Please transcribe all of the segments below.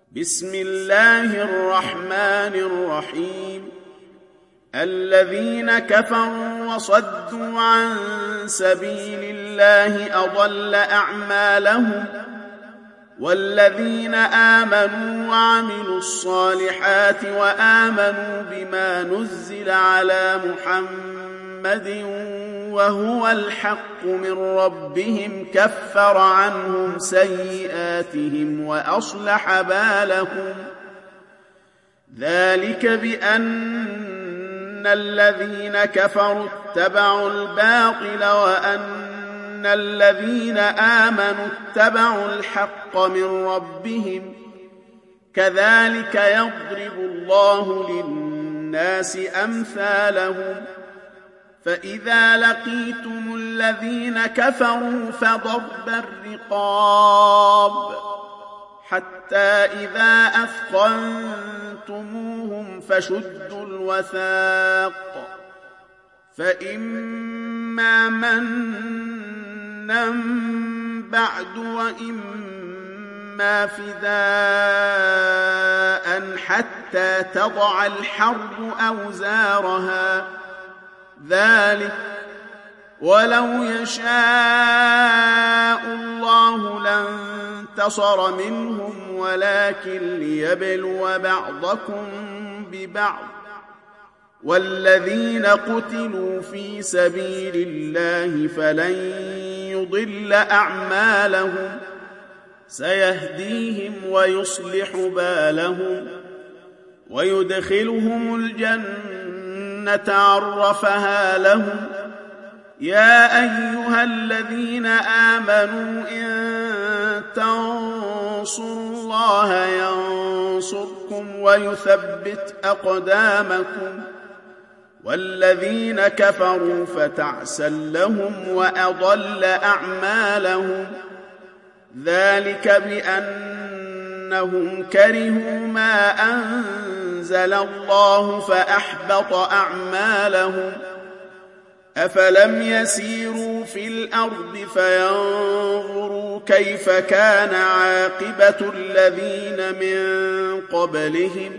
بسم الله الرحمن الرحيم. الذين كفروا وصدوا عن سبيل الله أضل أعمالهم، والذين آمنوا وعملوا الصالحات وآمنوا بما نزل على محمد وهو الحق من ربهم كفر عنهم سيئاتهم وأصلح بالهم. ذلك بأن الذين كفروا اتبعوا الباطل وأن الذين آمنوا اتبعوا الحق من ربهم، كذلك يضرب الله للناس أمثالهم. فإذا لقيتم الذين كفروا فضرب الرقاب حتى إذا أثخنتموهم فشدوا الوثاق، فإما منا بعد وإما فداء حتى تضع الحرب أوزارها. ذلك ولو يشاء الله لانتصر منهم ولكن ليبلو بعضكم ببعض، والذين قتلوا في سبيل الله فلن يضل أعمالهم، سيهديهم ويصلح بالهم ويدخلهم الجنة عرفها لهم. يا أيها الذين آمنوا إن تنصروا الله ينصركم ويثبت أقدامكم، والذين كفروا فتعسا لهم وأضل أعمالهم. ذلك بأنهم كرهوا ما أنزل الله فأحبط أعمالهم. أفلم يسيروا في الأرض فينظروا كيف كان عاقبة الذين من قبلهم،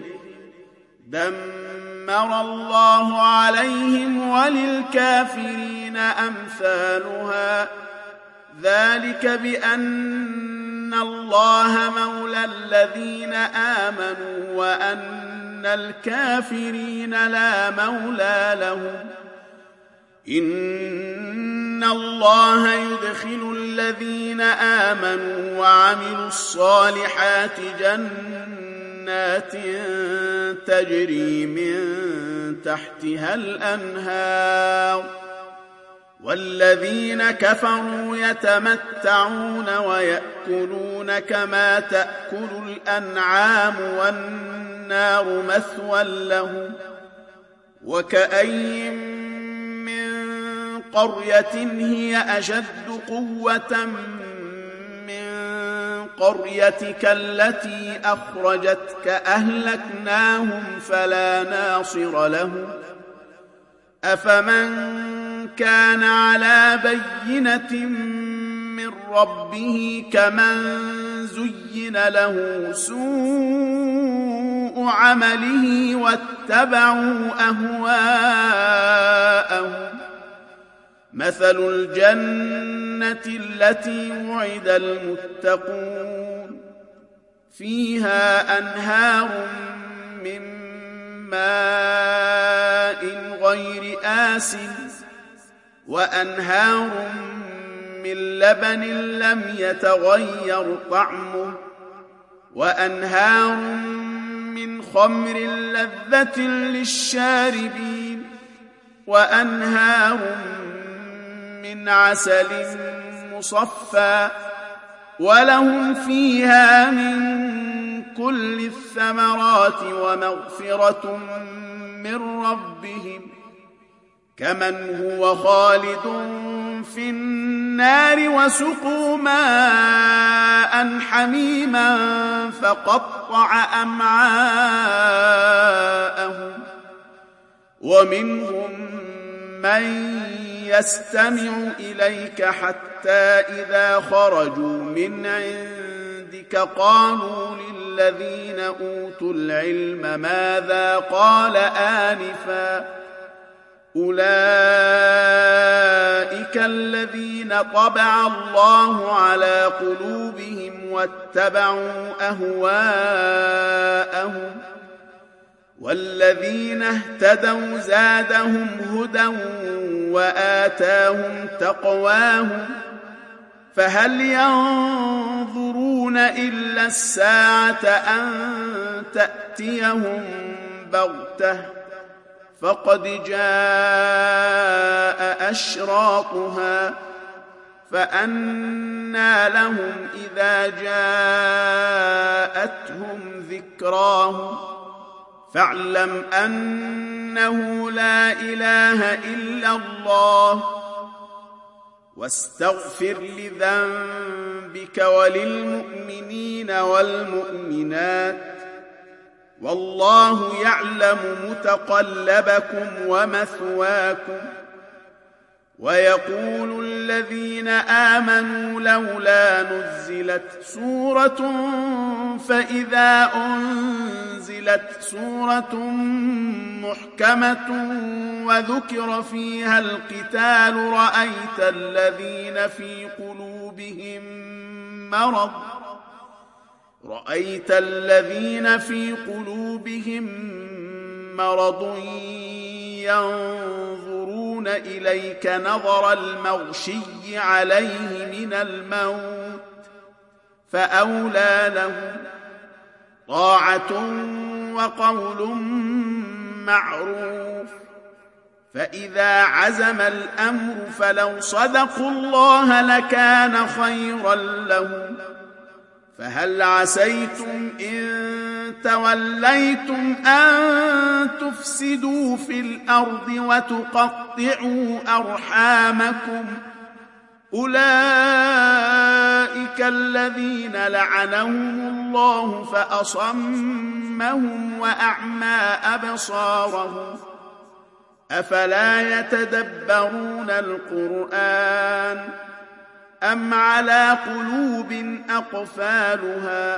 دمر الله عليهم وللكافرين أمثالها. ذلك بأن الله مولى الذين آمنوا وأن الكافرين لا مولى لهم. إن الله يدخل الذين آمنوا وعملوا الصالحات جنات تجري من تحتها الأنهار، والذين كفروا يتمتعون ويأكلون كما تأكل الأنعام والنار مثوى لهم. وكأي من قرية هي أشد قوة من قريتك التي أخرجتك أهلكناهم فلا ناصر لهم. أفمن كان على بينة من ربه كمن زين له سوء عمله واتبعوا أهواءهم. مثل الجنة التي وعد المتقون فيها أنهار من ماء غير آسن وأنهار من لبن لم يتغير طعمه وأنهار من خمر لذة للشاربين وأنهار من عسل مصفى ولهم فيها من كل الثمرات ومغفرة من ربهم كمن هو خالد في النار وسقوا ماء حميما فقطع أمعاءهم. ومنهم من يستمع إليك حتى إذا خرجوا من عندك عندك قالوا للذين أوتوا العلم ماذا قال آنفا أولئك الذين طبع الله على قلوبهم واتبعوا أهواءهم والذين اهتدوا زادهم هدى وآتاهم تقواهم فهل ينظرون إلا الساعة أن تأتيهم بغتة فقد جاء أشراطها فأنى لهم إذا جاءتهم ذكراهم فاعلم أنه لا إله إلا الله واستغفر لذنبك وللمؤمنين والمؤمنات والله يعلم متقلبكم ومثواكم ويقول الذين آمنوا لولا نزلت سورة فإذا أنزلت سورة محكمة وذكر فيها القتال رأيت الذين في قلوبهم مرض ينظرون إليك نظر المغشي عليه من الموت فأولى لهم طاعة وقول معروف فإذا عزم الأمر فلو صدقوا الله لكان خيرا لهم فهل عسيتم إن توليتم أن تفسدوا في الأرض وتقطعوا أرحامكم أولئك الذين لعنهم الله فأصمهم وأعمى أبصارهم أفلا يتدبرون القرآن أم على قلوب أقفالها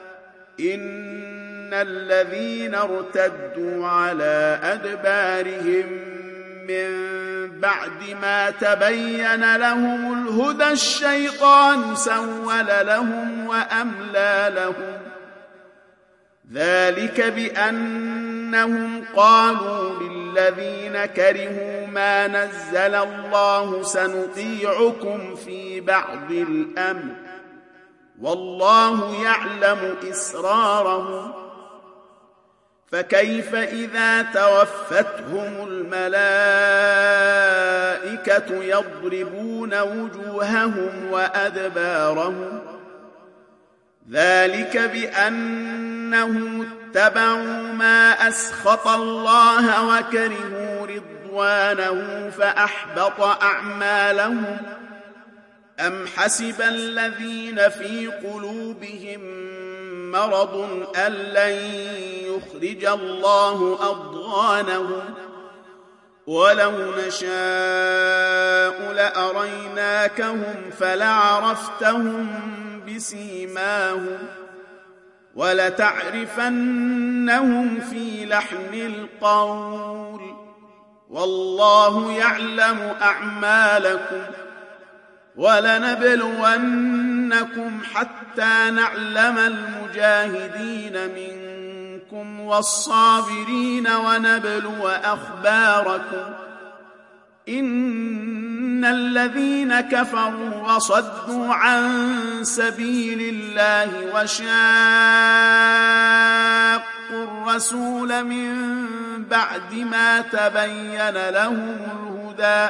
إن الذين ارتدوا على أدبارهم من بعد ما تبين لهم الهدى الشيطان سول لهم وأملى لهم ذلك بأنهم قالوا للذين كرهوا ما نزل الله سنطيعكم في بعض الأمر والله يعلم إسرارهم فكيف إذا توفتهم الملائكة يضربون وجوههم وأدبارهم ذلك بأنهم اتبعوا ما أسخط الله وكرهوا رضوانه فأحبط أعمالهم أم حسب الذين في قلوبهم مرض أن لن يخرج الله أضغانهم ولو نشاء لأريناكهم فلعرفتهم بسيماهم ولتعرفنهم في لحن القول والله يعلم أعمالكم ولنبلونكم حتى نعلم المجاهدين منكم والصابرين ونبلو أخباركم إن الذين كفروا وصدوا عن سبيل الله وشاقوا الرسول من بعد ما تبين لهم الهدى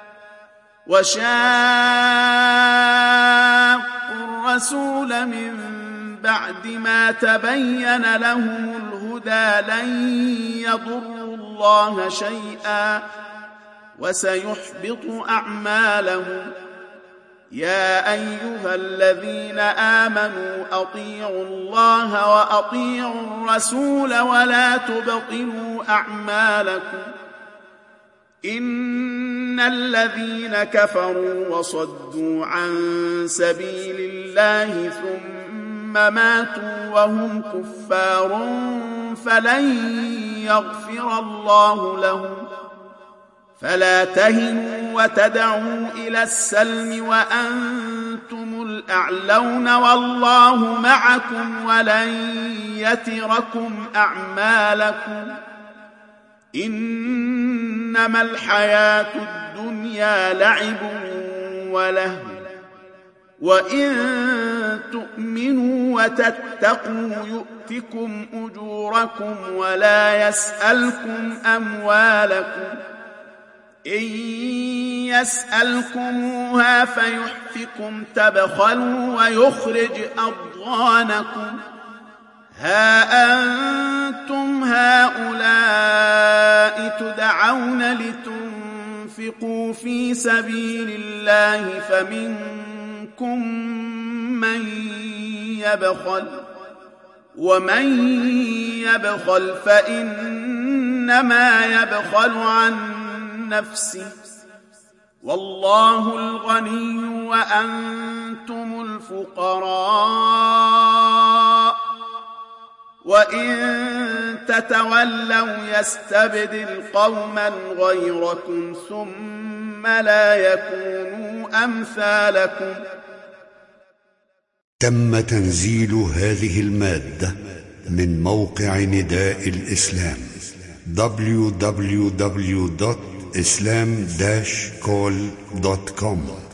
لن يضروا الله شيئا وسيحبط أعمالهم يا أيها الذين آمنوا أطيعوا الله وأطيعوا الرسول ولا تبطلوا أعمالكم إن الذين كفروا وصدوا عن سبيل الله ثم ماتوا وهم كفار فلن يغفر الله لهم فلا تهنوا وتدعوا إلى السلم وأنتم الأعلون والله معكم ولن يتركم أعمالكم إنما الحياة الدنيا لعب ولهو وإن تؤمنوا وتتقوا يؤتكم أجوركم ولا يسألكم أموالكم إن يسألكموها فيحفكم تبخلوا ويخرج أضغانكم ها أنتم هؤلاء تدعون لتنفقوا في سبيل الله فمنكم من يبخل ومن يبخل فإنما يبخل عن نفسه والله الغني وأنتم الفقراء وإن تتولوا يستبدل قوما غيركم ثم لا يكونوا أمثالكم. تم تنزيل هذه المادة من موقع نداء الإسلام www.islam-call.com